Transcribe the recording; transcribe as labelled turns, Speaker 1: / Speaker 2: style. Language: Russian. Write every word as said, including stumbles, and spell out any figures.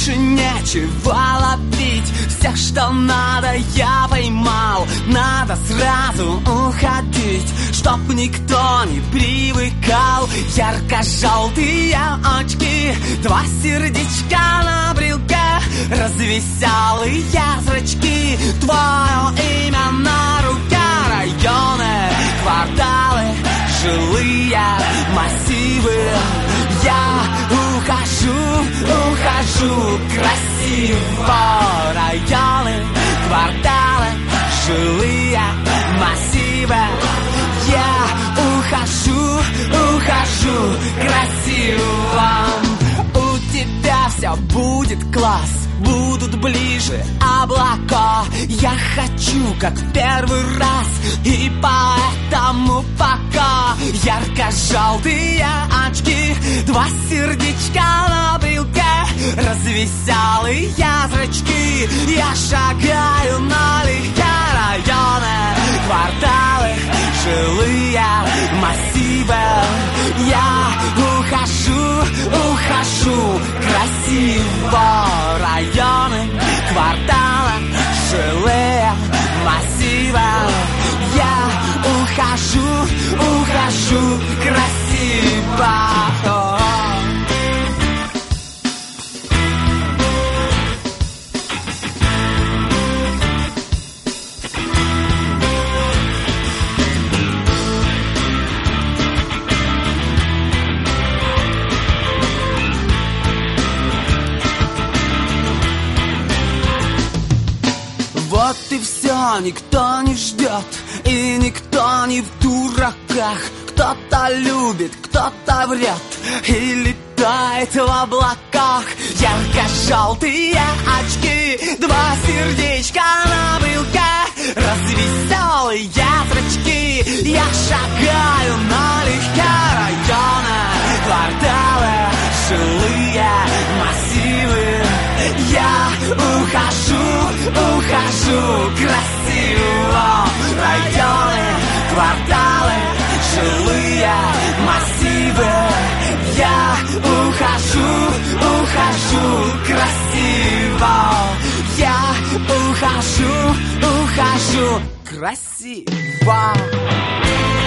Speaker 1: больше нечего ловить. Все, что надо, я поймал. Надо сразу уходить, чтоб никто не привыкал. Ярко-желтые очки, два сердечка на брелке, развеселые зрачки, твое имя на руке. Районы, кварталы, жилые массивы. Я ухожу, ухожу красиво. Районы, кварталы, жилые массивы. Я ухожу, ухожу красиво. У тебя все будет класс, будут ближе облака. Я хочу, как в первый раз, и поэтому пока. Ярко-желтые очки, два сердечка на брелке, развеселые зрачки. Я шагаю налегке. Районы, кварталы, жилые массивы. Я ухожу, ухожу красиво. Районы, кварталы, жилые массивы. Я ухожу, ухожу красиво. Вот и все, никто не ждет, и никто не в дураках. Кто-то любит, кто-то врет и летает в облаках. Ярко-желтые очки, два сердечка на брелке, развеселые зрачки. Я шагаю налегке. Районы, кварталы, жилые массивы. Я ухожу, ухожу красиво. Районы, кварталы, жилые массивы. Я ухожу, ухожу красиво. Я ухожу, ухожу красиво.